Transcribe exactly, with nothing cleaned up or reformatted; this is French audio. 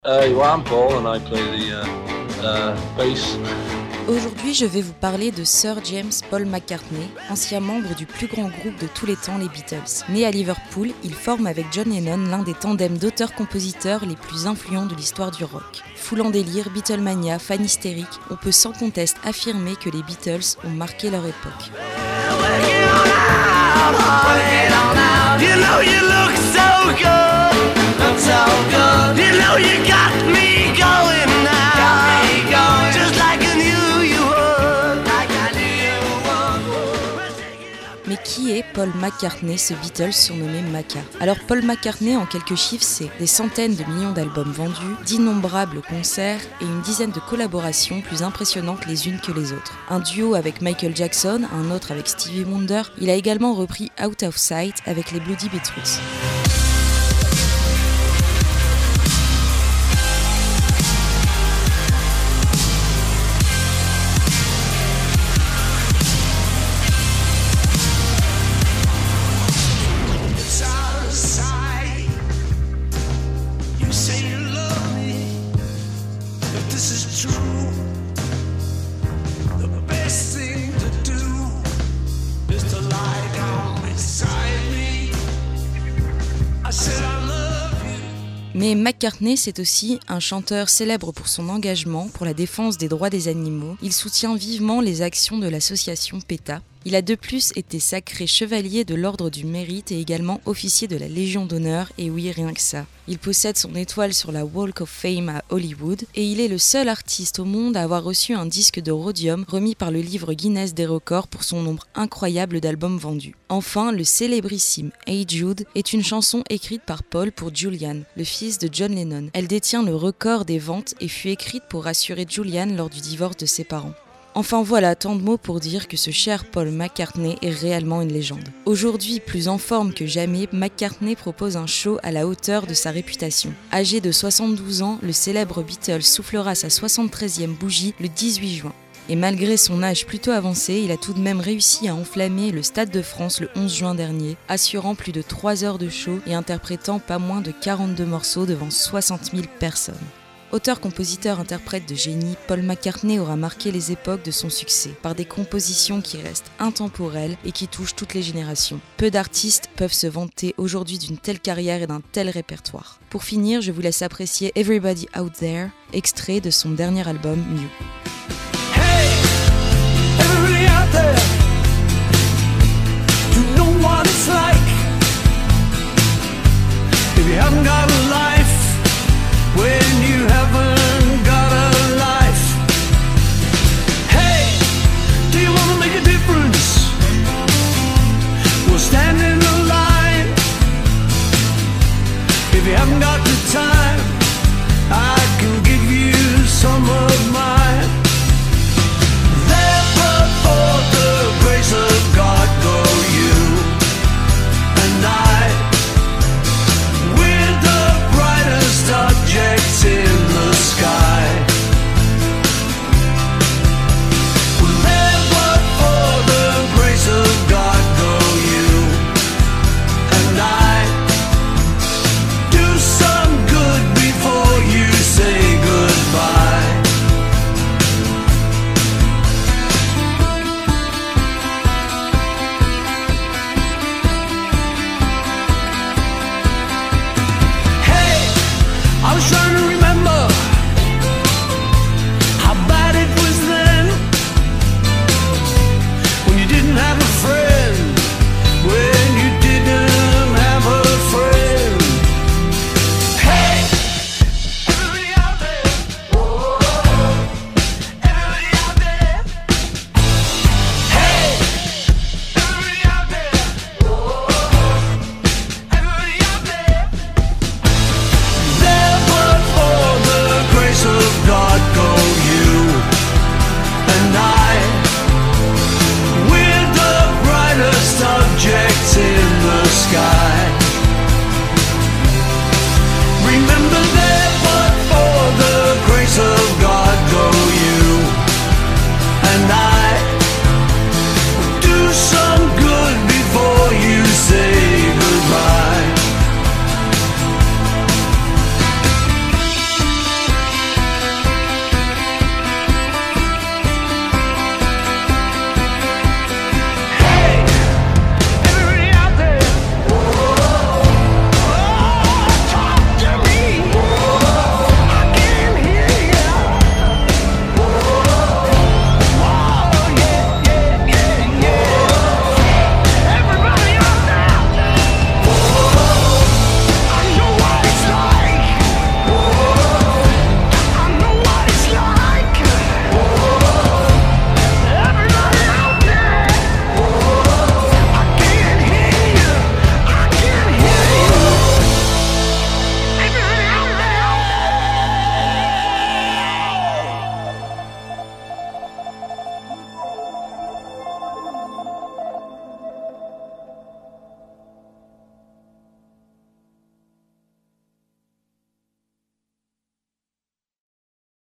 Uh, well, I'm Paul and I play the uh, uh, bass. Aujourd'hui, je vais vous parler de Sir James Paul McCartney, ancien membre du plus grand groupe de tous les temps, les Beatles. Né à Liverpool, il forme avec John Lennon l'un des tandems d'auteurs-compositeurs les plus influents de l'histoire du rock. Foule en délire, Beatlemania, fan hystérique, on peut sans conteste affirmer que les Beatles ont marqué leur époque. Mais qui est Paul McCartney, ce Beatles surnommé Macca? Alors Paul McCartney, en quelques chiffres, c'est des centaines de millions d'albums vendus, d'innombrables concerts et une dizaine de collaborations plus impressionnantes les unes que les autres. Un duo avec Michael Jackson, un autre avec Stevie Wonder, il a également repris Out of Sight avec les Bloody Beetroots. Mais McCartney, c'est aussi un chanteur célèbre pour son engagement pour la défense des droits des animaux. Il soutient vivement les actions de l'association PETA. Il a de plus été sacré chevalier de l'Ordre du Mérite et également officier de la Légion d'honneur, et oui, rien que ça. Il possède son étoile sur la Walk of Fame à Hollywood et il est le seul artiste au monde à avoir reçu un disque de rhodium remis par le livre Guinness des records pour son nombre incroyable d'albums vendus. Enfin, le célébrissime Hey Jude est une chanson écrite par Paul pour Julian, le fils de John Lennon. Elle détient le record des ventes et fut écrite pour rassurer Julian lors du divorce de ses parents. Enfin voilà, tant de mots pour dire que ce cher Paul McCartney est réellement une légende. Aujourd'hui, plus en forme que jamais, McCartney propose un show à la hauteur de sa réputation. Âgé de soixante-douze ans, le célèbre Beatle soufflera sa soixante-treizième bougie le dix-huit juin. Et malgré son âge plutôt avancé, il a tout de même réussi à enflammer le Stade de France le onze juin dernier, assurant plus de trois heures de show et interprétant pas moins de quarante-deux morceaux devant soixante mille personnes. Auteur, compositeur, interprète de génie, Paul McCartney aura marqué les époques de son succès par des compositions qui restent intemporelles et qui touchent toutes les générations. Peu d'artistes peuvent se vanter aujourd'hui d'une telle carrière et d'un tel répertoire. Pour finir, je vous laisse apprécier Everybody Out There, extrait de son dernier album New. Hey, everybody out there, you know what it's like. If you haven't got a life, when you haven't got a life. Hey, do you want to make a difference? Well, stand in the line. If you haven't got the time, I can give you some of mine. There but for the grace of God go you and I, with the brightest objective.